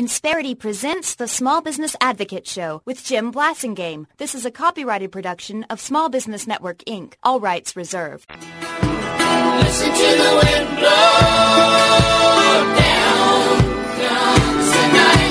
Insperity presents the Small Business Advocate Show with Jim Blasingame. This is a copyrighted production of Small Business Network, Inc. All rights reserved. Listen to the wind blow down tonight.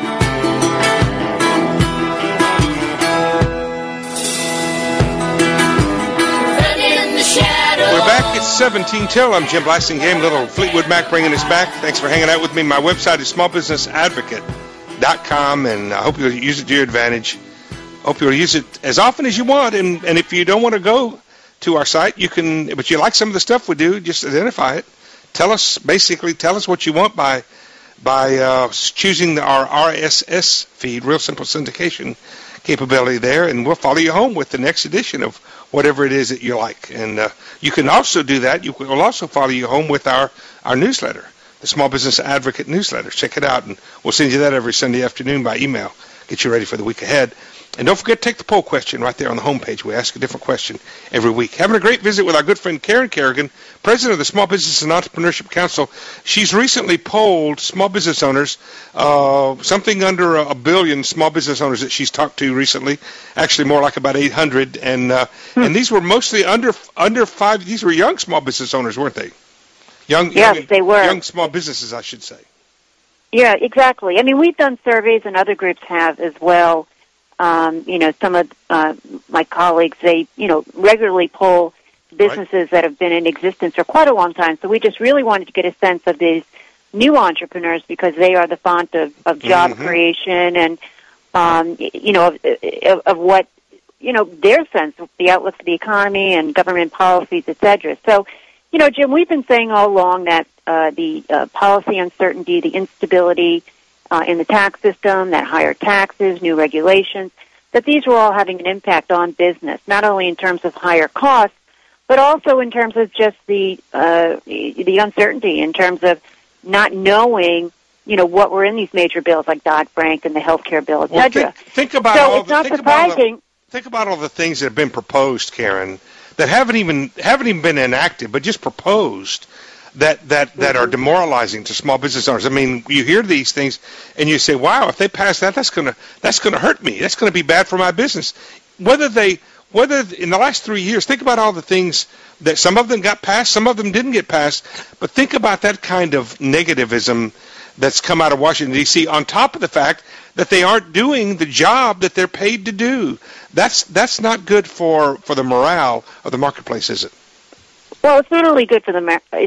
Running in the shadows. We're back at 17 till. I'm Jim Blasingame. Little Fleetwood Mac bringing us back. Thanks for hanging out with me. My website is smallbusinessadvocate.com, and I hope you'll use it to your advantage. Hope you'll use it as often as you want, and if you don't want to go to our site, you can, but you like some of the stuff we do, just identify it. Tell us what you want by choosing our RSS feed, Real Simple Syndication capability there, and we'll follow you home with the next edition of whatever it is that you like. And you can also do that. We'll also follow you home with our newsletter, the Small Business Advocate newsletter. Check it out, and we'll send you that every Sunday afternoon by email. Get you ready for the week ahead. And don't forget to take the poll question right there on the homepage. We ask a different question every week. Having a great visit with our good friend Karen Kerrigan, president of the Small Business and Entrepreneurship Council. She's recently polled small business owners, something under a billion small business owners that she's talked to recently, actually more like about 800. And these were mostly under 5. These were young small business owners, weren't they? Yes, they were. Young small businesses, I should say. Yeah, exactly. I mean, we've done surveys, and other groups have as well. Some of my colleagues, they, regularly poll businesses that have been in existence for quite a long time. So we just really wanted to get a sense of these new entrepreneurs because they are the font of job creation and, of what, their sense of the outlook for the economy and government policies, et cetera. So, Jim, we've been saying all along that the policy uncertainty, the instability in the tax system, that higher taxes, new regulations, that these were all having an impact on business, not only in terms of higher costs, but also in terms of just the uncertainty, in terms of not knowing, what were in these major bills like Dodd-Frank and the healthcare bill, et cetera. Think about so it's not surprising. Think about all the things that have been proposed, Karen, that haven't even been enacted, but just proposed. That are demoralizing to small business owners. I mean, you hear these things and you say, "Wow, if they pass that, that's gonna hurt me. That's gonna be bad for my business." Whether in the last 3 years, think about all the things that some of them got passed, some of them didn't get passed. But think about that kind of negativism that's come out of Washington D.C. on top of the fact that they aren't doing the job that they're paid to do. That's not good for the morale of the marketplace, is it? Well, it's not only good for the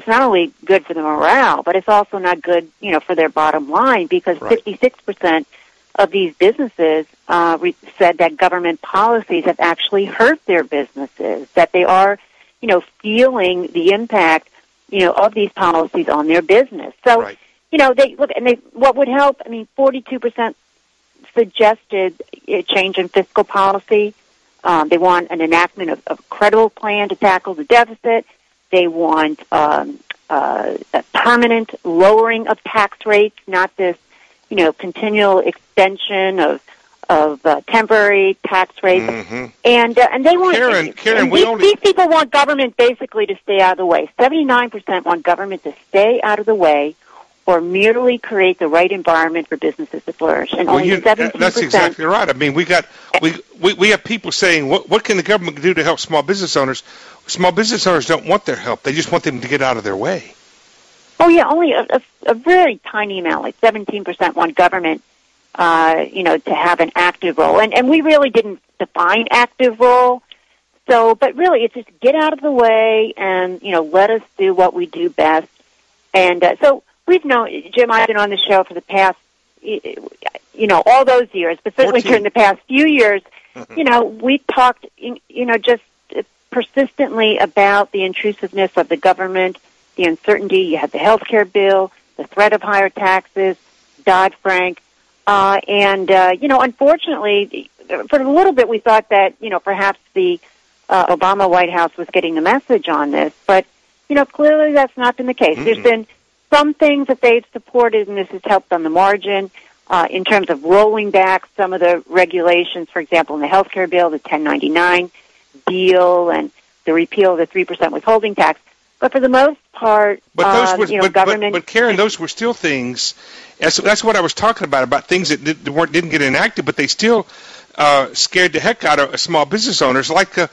morale, but it's also not good, for their bottom line because 56% of these businesses said that government policies have actually hurt their businesses, that they are, feeling the impact, of these policies on their business. So, what would help? I mean, 42% suggested a change in fiscal policy. They want an enactment of a credible plan to tackle the deficit. They want a permanent lowering of tax rates, not this, continual extension of temporary tax rates. Mm-hmm. And they want Karen, these people want government basically to stay out of the way. 79% want government to stay out of the way, or merely create the right environment for businesses to flourish. And only 17%. That's exactly right. I mean, we have people saying, what can the government do to help small business owners? Small business owners don't want their help. They just want them to get out of their way. Oh, yeah, only a very tiny amount, like 17% want government, to have an active role. And we really didn't define active role. So, but really, it's just get out of the way and, let us do what we do best. And so we've known, Jim, I've been on the show for the past, all those years, but certainly 14. During the past few years, we talked, just persistently about the intrusiveness of the government, the uncertainty. You had the healthcare bill, the threat of higher taxes, Dodd-Frank, and unfortunately, for a little bit we thought that, perhaps the Obama White House was getting the message on this, but, clearly that's not been the case. Mm-hmm. There's been some things that they've supported, and this has helped on the margin, in terms of rolling back some of the regulations, for example, in the healthcare bill, the 1099 deal, and the repeal of the 3% withholding tax. But for the most part, But those were, government. but Karen, those were still things. That's what I was talking about things that didn't get enacted, but they still scared the heck out of small business owners, like the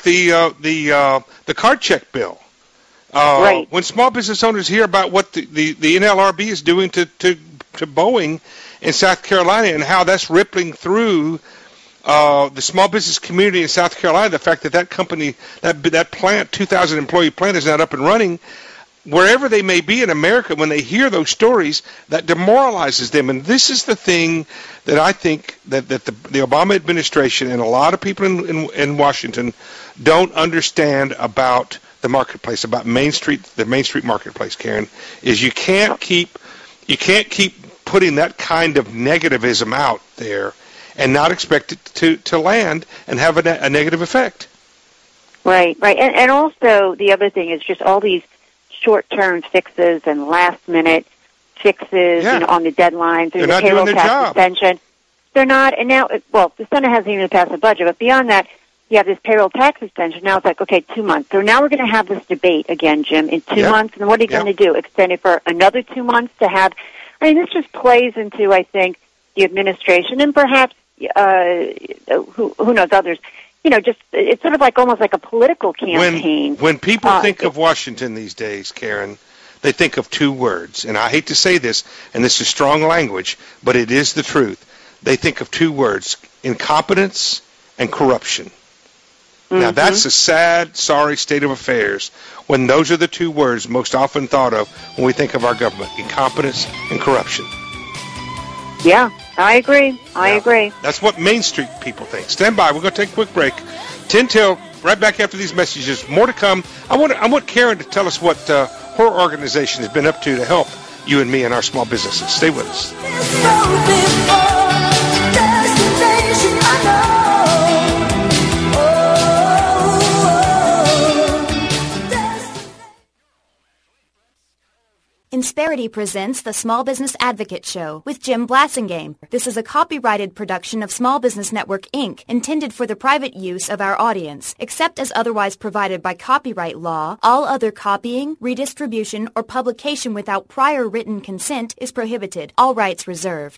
card check bill. Right. When small business owners hear about what the NLRB is doing to Boeing in South Carolina and how that's rippling through the small business community in South Carolina, the fact that company, that plant, 2,000 employee plant, is not up and running, wherever they may be in America, when they hear those stories, that demoralizes them. And this is the thing that I think that the Obama administration and a lot of people in Washington don't understand about the marketplace, about the Main Street marketplace, Karen, is you can't keep putting that kind of negativism out there and not expect it to land and have a negative effect. Right. And also the other thing is just all these short-term fixes and last-minute fixes on the deadlines. There's a payroll tax suspension. They're not, and now, the Senate hasn't even passed a budget, but beyond that, you have this payroll tax suspension. Now it's like, okay, 2 months. So now we're going to have this debate again, Jim, in 2 months. And what are you going to do? Extend it for another 2 months to have? I mean, this just plays into, I think, the administration and perhaps, who knows, others. Just it's sort of like almost like a political campaign. When people think of Washington these days, Karen, they think of two words. And I hate to say this, and this is strong language, but it is the truth. They think of two words: incompetence and corruption. Now, that's a sad, sorry state of affairs when those are the two words most often thought of when we think of our government: incompetence and corruption. Yeah, I agree. I agree. That's what Main Street people think. Stand by. We're going to take a quick break. 10 till, right back after these messages. More to come. I want Karen to tell us what her organization has been up to help you and me and our small businesses. Stay with us. Insperity presents the Small Business Advocate Show with Jim Blasingame. This is a copyrighted production of Small Business Network, Inc., intended for the private use of our audience. Except as otherwise provided by copyright law, all other copying, redistribution, or publication without prior written consent is prohibited. All rights reserved.